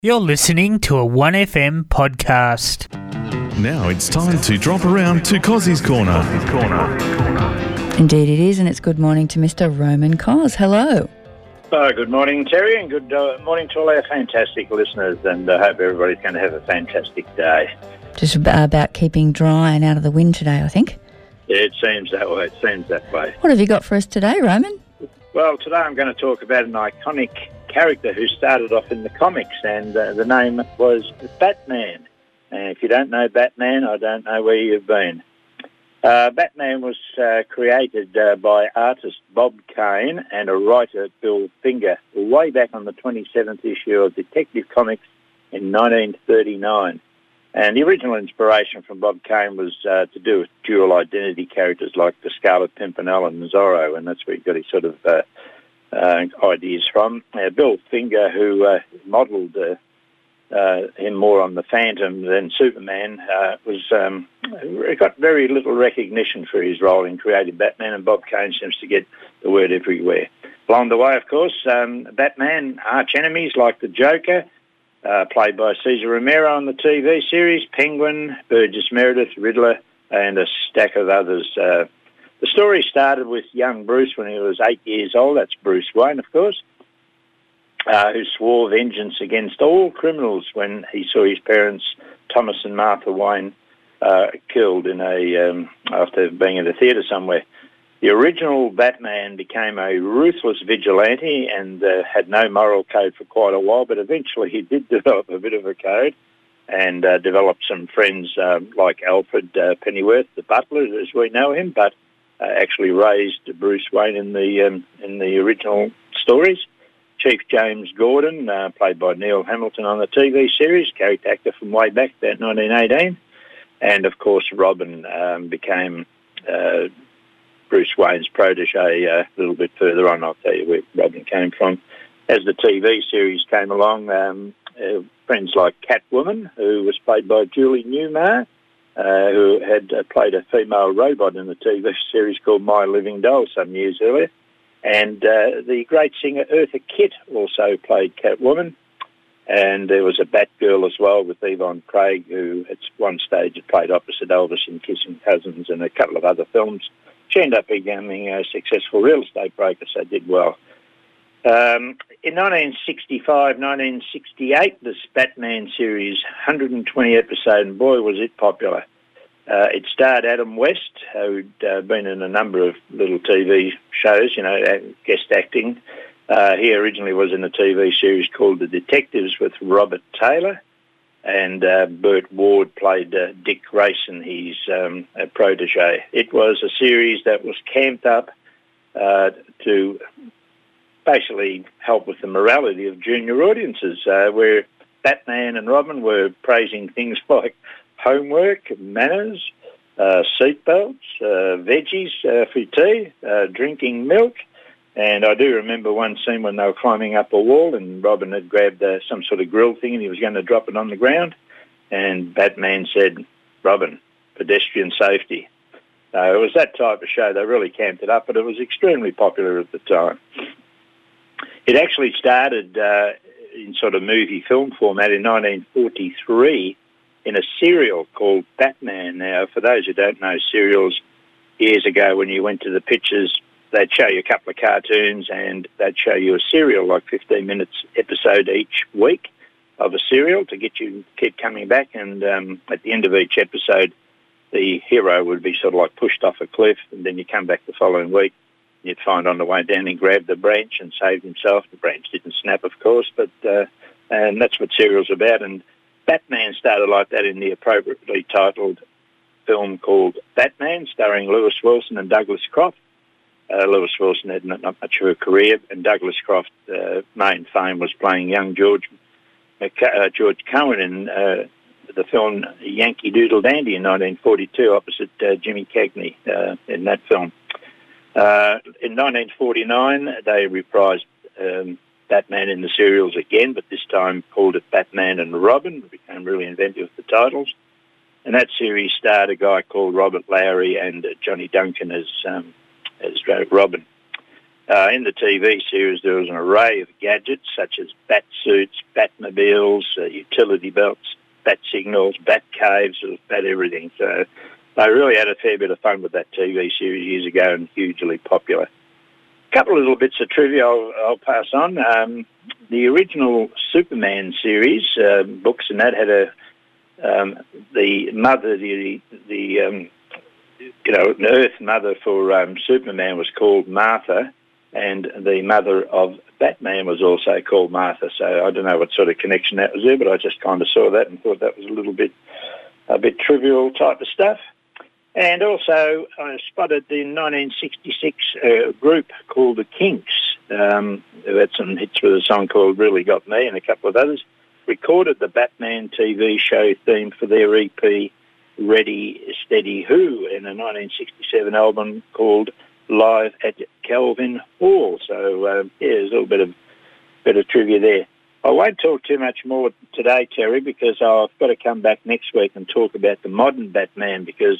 You're listening to a 1FM podcast. Now it's time to drop around to Cozzy's Corner. Indeed it is, and it's good morning to Mr. Roman Cos. Hello. Good morning, Terry, and good morning to all our fantastic listeners, and I hope everybody's going to have a fantastic day. Just about keeping dry and out of the wind today, I think. Yeah, it seems that way. What have you got for us today, Roman? Well, today I'm going to talk about an iconic character who started off in the comics, and the name was Batman. And if you don't know Batman, I don't know where you've been. Batman was created by artist Bob Kane and a writer, Bill Finger, way back on the 27th issue of Detective Comics in 1939. And the original inspiration from Bob Kane was to do with dual identity characters like the Scarlet Pimpernel and Zorro, and that's where he got his sort of ideas from. Bill Finger, who modelled him more on the Phantom than Superman, got very little recognition for his role in creating Batman, and Bob Kane seems to get the word everywhere. Along the way, of course, Batman arch enemies like the Joker, played by Cesar Romero on the TV series, Penguin, Burgess Meredith, Riddler, and a stack of others. The story started with young Bruce when he was 8 years old. That's Bruce Wayne, of course, who swore vengeance against all criminals when he saw his parents, Thomas and Martha Wayne, killed after being at a theatre somewhere. The original Batman became a ruthless vigilante and had no moral code for quite a while, but eventually he did develop a bit of a code and developed some friends like Alfred Pennyworth, the butler, as we know him, but actually raised Bruce Wayne in the original stories. Chief James Gordon, played by Neil Hamilton on the TV series, character actor from way back, about 1918. And, of course, Robin became Bruce Wayne's protege a little bit further on. I'll tell you where Robin came from. As the TV series came along, friends like Catwoman, who was played by Julie Newmar, who had played a female robot in the TV series called My Living Doll some years earlier. And the great singer Eartha Kitt also played Catwoman. And there was a Batgirl as well with Yvonne Craig, who at one stage had played opposite Elvis in Kissing Cousins and a couple of other films. She ended up becoming a successful real estate broker, so did well. In 1965, 1968, this Batman series, 120 episodes, and boy was it popular. It starred Adam West, who'd been in a number of little TV shows, guest acting. He originally was in a TV series called The Detectives with Robert Taylor, and Burt Ward played Dick Grayson, his protege. It was a series that was camped up to basically help with the morality of junior audiences, where Batman and Robin were praising things like homework, manners, seatbelts, veggies for tea, drinking milk. And I do remember one scene when they were climbing up a wall and Robin had grabbed some sort of grill thing and he was going to drop it on the ground. And Batman said, "Robin, pedestrian safety." It was that type of show. They really camped it up, but it was extremely popular at the time. It actually started in sort of movie film format in 1943 in a serial called Batman. Now, for those who don't know serials, years ago when you went to the pictures, they'd show you a couple of cartoons and they'd show you a serial, like 15 minutes episode each week of a serial to get you keep coming back. And at the end of each episode, the hero would be sort of like pushed off a cliff, and then you come back the following week. You'd find on the way down he grabbed the branch and saved himself. The branch didn't snap, of course, but and that's what serial's about. And Batman started like that in the appropriately titled film called Batman, starring Lewis Wilson and Douglas Croft. Lewis Wilson had not much of a career, and Douglas Croft's main fame was playing young George Cohen in the film Yankee Doodle Dandy in 1942, opposite Jimmy Cagney in that film. In 1949, they reprised Batman in the serials again, but this time called it Batman and Robin. It became really inventive with the titles. And that series starred a guy called Robert Lowry and Johnny Duncan as Robin. In the TV series, there was an array of gadgets such as bat suits, Batmobiles, utility belts, bat signals, bat caves, bat everything. So they really had a fair bit of fun with that TV series years ago and hugely popular. A couple of little bits of trivia I'll pass on. The original Superman series, books and that, had the mother, an Earth mother for Superman was called Martha, and the mother of Batman was also called Martha. So I don't know what sort of connection that was there, but I just kind of saw that and thought that was a bit trivial type of stuff. And also I spotted the 1966 group called the Kinks, who had some hits with a song called Really Got Me and a couple of others, recorded the Batman TV show theme for their EP Ready, Steady, Who in a 1967 album called Live at Kelvin Hall. So, there's a little bit of trivia there. I won't talk too much more today, Terry, because I've got to come back next week and talk about the modern Batman, because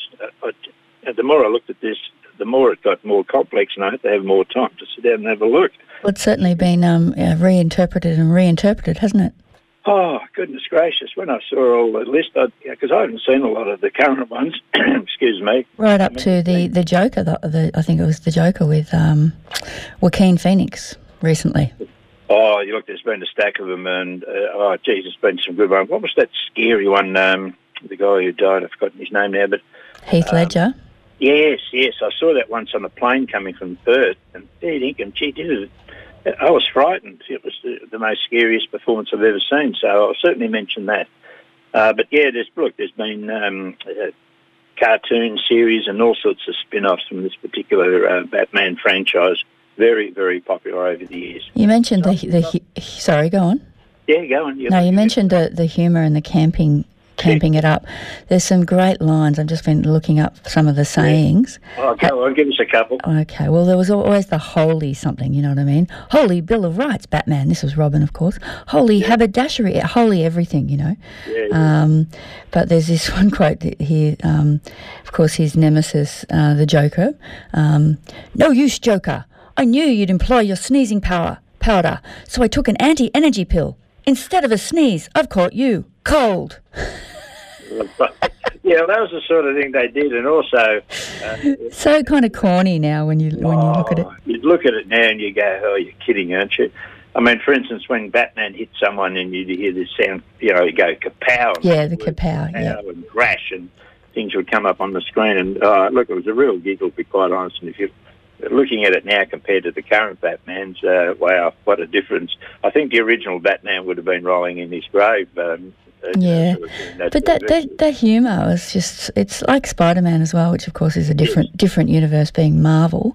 the more I looked at this, the more it got more complex, and I have to have more time to sit down and have a look. Well, it's certainly been reinterpreted, hasn't it? Oh, goodness gracious. When I saw all the list, because I haven't seen a lot of the current ones, excuse me. Right up to the Joker, I think it was the Joker with Joaquin Phoenix recently. Oh, look, there's been a stack of them, and, there's been some good ones. What was that scary one, the guy who died? I've forgotten his name now, but... Heath Ledger? Yes, I saw that once on a plane coming from Perth, and thinking, gee, I was frightened. It was the most scariest performance I've ever seen, so I'll certainly mention that. But yeah, there's been cartoon series and all sorts of spin-offs from this particular Batman franchise. Very, very popular over the years. You mentioned sorry, go on. Yeah, go on. You mentioned the humour and the camping it up. There's some great lines. I've just been looking up some of the sayings. Yeah. Oh, go on, give us a couple. Okay, well, there was always the holy something, you know what I mean? Holy Bill of Rights, Batman. This was Robin, of course. Holy haberdashery, holy everything, you know. Yeah. But there's this one quote here, of course, his nemesis, the Joker. No use, Joker. I knew you'd employ your sneezing powder, so I took an anti-energy pill. Instead of a sneeze, I've caught you cold. Yeah, that was the sort of thing they did, and also... so kind of corny now when you look at it. You'd look at it now and you go, oh, you're kidding, aren't you? I mean, for instance, when Batman hit someone and you'd hear this sound, you go kapow. Yeah, the kapow, yeah. And crash, and things would come up on the screen. And, look, it was a real giggle, to be quite honest. And if you're looking at it now compared to the current Batmans, wow, what a difference. I think the original Batman would have been rolling in his grave. Yeah, but that humour was just, it's like Spider-Man as well, which of course is a different universe being Marvel,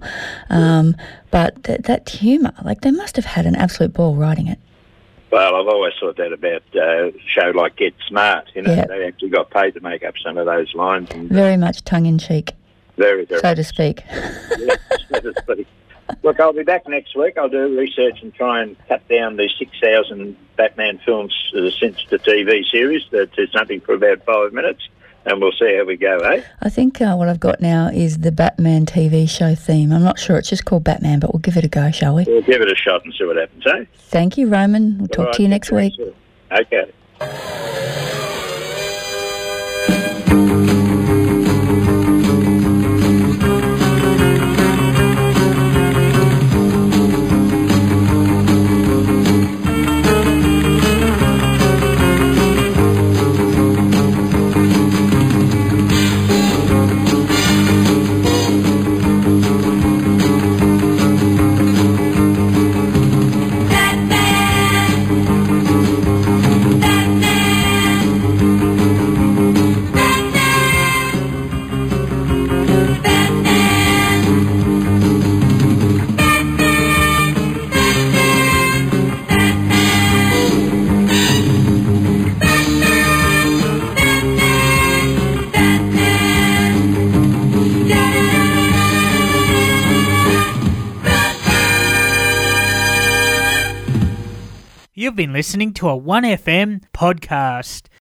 but that humour, like they must have had an absolute ball writing it. Well, I've always thought that about a show like Get Smart, They actually got paid to make up some of those lines. And, very much tongue-in-cheek, very, very so to speak. Yes, so to speak. Look, I'll be back next week. I'll do research and try and cut down the 6,000 Batman films since the TV series to something for about 5 minutes, and we'll see how we go, eh? I think what I've got now is the Batman TV show theme. I'm not sure. It's just called Batman, but we'll give it a go, shall we? We'll give it a shot and see what happens, eh? Thank you, Roman. We'll talk to you next week. Okay. You've been listening to a 1FM podcast.